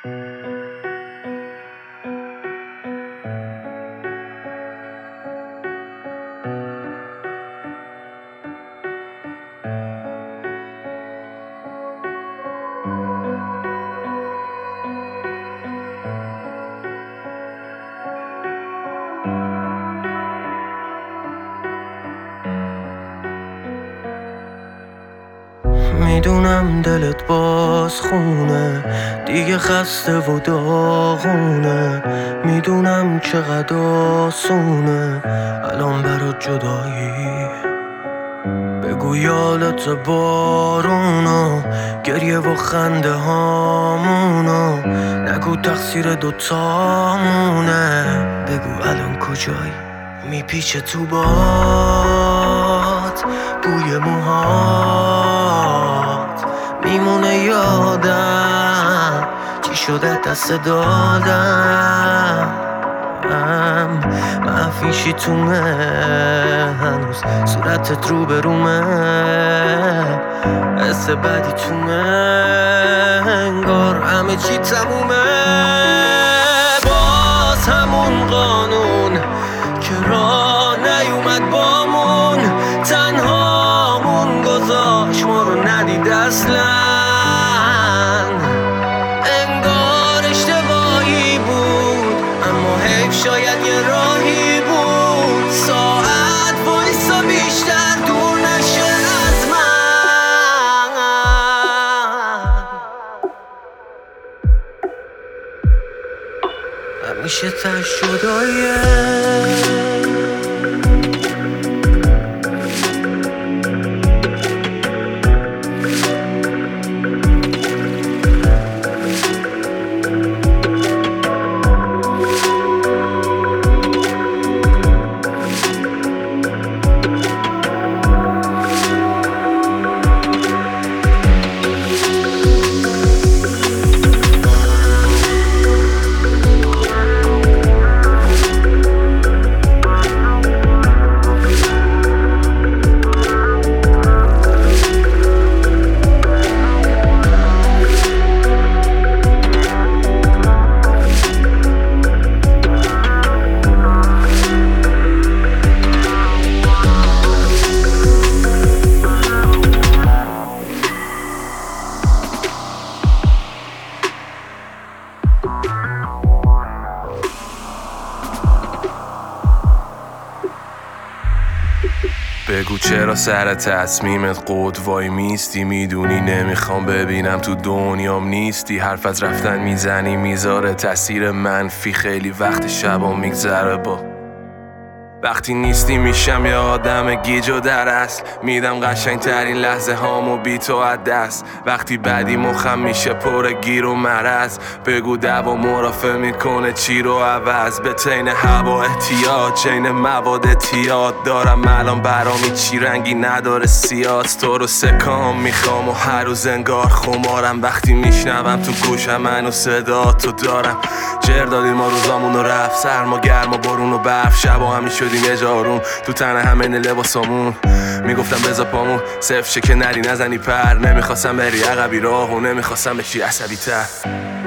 میدونم دلت باز خونه، دیگه خسته و داغونه. میدونم چقدر آسونه الان برات جدایی. بگو یادت بارونو، گریه و خنده هامونو. نگو تقصیر دوتامونه، بگو الان کجایی. میپیچه تو باد بوی موهات، میمونه یادم چی شده دست دادم. مفیشی تومه هنوز صورتت رو برومه، حس بدی تومه انگار همه چی تمومه. باز همون قانون که راه نیومد بامون، تنهامون گذاشت ما رو ندید اصلا. انگار اشتباهی بود اما حیف شاید یه راهی بود. ساعت وایسا بیشتر دور نشه از من. همیشه تش جداییه. بگو چرا سر تصمیمت قد وای میستی؟ میدونی نمیخوام ببینم تو دنیام نیستی. حرف از رفتن میزنی میذاره تاثیر منفی، خیلی وقت شبا میگذره با وقتی نیستی. میشم یه آدم گیج و در اصل، میدم قشنگ ترین لحظه هامو بی تو از دست. وقتی بدی مخم میشه پر گیر و مرض، بگو دوا مرافع میکنه چی رو عوض. به تین هوا احتیاط، چین مواد اعتیاد دارم الان برامی چی رنگی نداره سیاد. تو رو سکام میخوام و هر روز انگار خمارم، وقتی میشنوم تو گوشم منو صدا تو دارم. جر دادیم ما روزامونو رفت، سرما گرم و بارون و برف، شبا همی شدیم یه جارون تو تن همه لباسامون. میگفتم بذار پامون صفر شه که نری نزنی پر، نمیخواستم بری عقبی راهو، نمیخواستم بشی عصبی تر.